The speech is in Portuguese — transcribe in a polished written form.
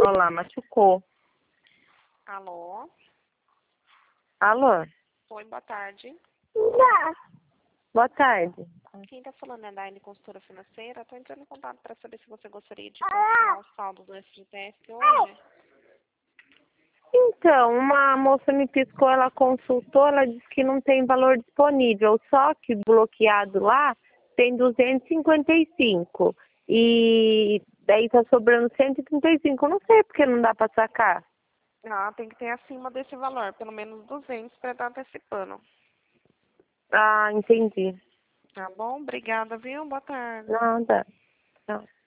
Olha lá, machucou. Alô? Alô? Oi, boa tarde. Boa tarde. Quem está falando é da Aine Consultora Financeira. Estou entrando em contato para saber se você gostaria de confirmar o saldo do FGTS hoje. Então, uma moça me piscou, ela consultou, ela disse que não tem valor disponível, só que bloqueado lá tem 255 e daí tá sobrando 135. Eu não sei porque não dá para sacar. Ah, tem que ter acima desse valor, pelo menos 200 para estar antecipando. Ah, entendi. Tá bom? Obrigada, viu? Boa tarde. Nada. Não.